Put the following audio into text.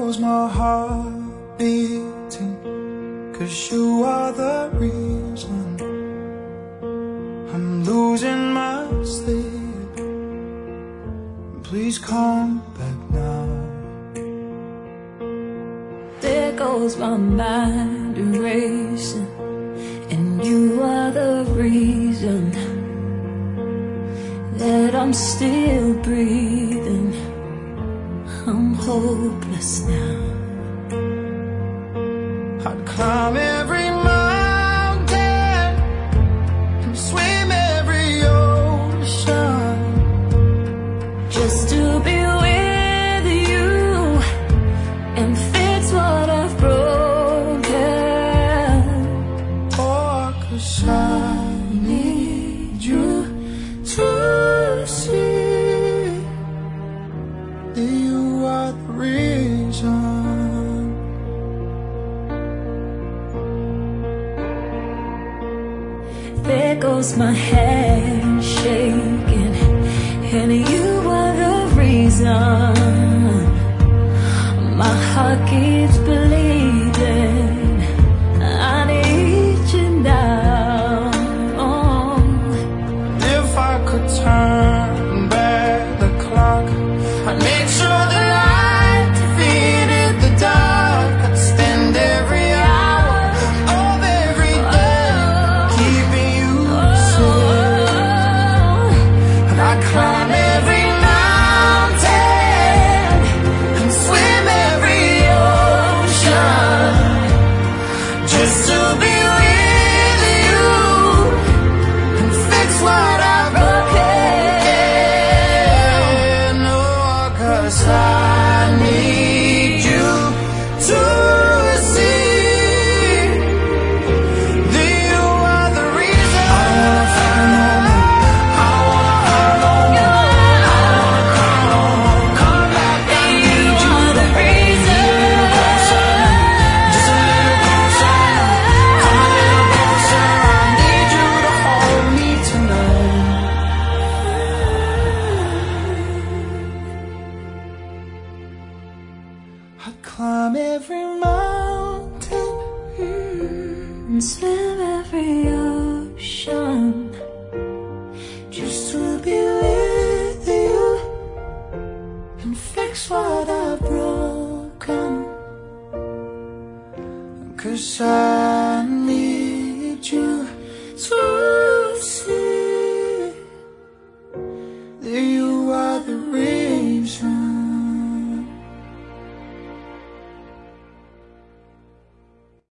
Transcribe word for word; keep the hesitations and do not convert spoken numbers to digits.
goes my heart beating, 'cause you are the reason I'm losing my sleep. Please come back now. There goes my mind racing, and you are the reason that I'm still breathing. I'm hopeless now. I'd climb every mountain and swim every ocean just to be with you and fix what I've broken. Oh, 'cause I need you to see that you are the reason. There goes my hand shaking, and you are the reason my heart keeps bleeding. I need you now. If I could turn back the clock, I'd make sure the light defeated the dark. I'd spend every hour of every day keeping you safe. And I'd climb every mountain and swim every ocean just to be with you and fix what I've broken. Oh, 'cause I need you to see that you are the reason. I wanna find home, I wanna hold on, I wanna call on, come back, I need you to reason. Just a little closer, come a little closer. I need you to hold me tonight. I'd climb every mountain And swim every ocean just to be with you and fix what I've broken. 'Cause I need you to see that you are the reason.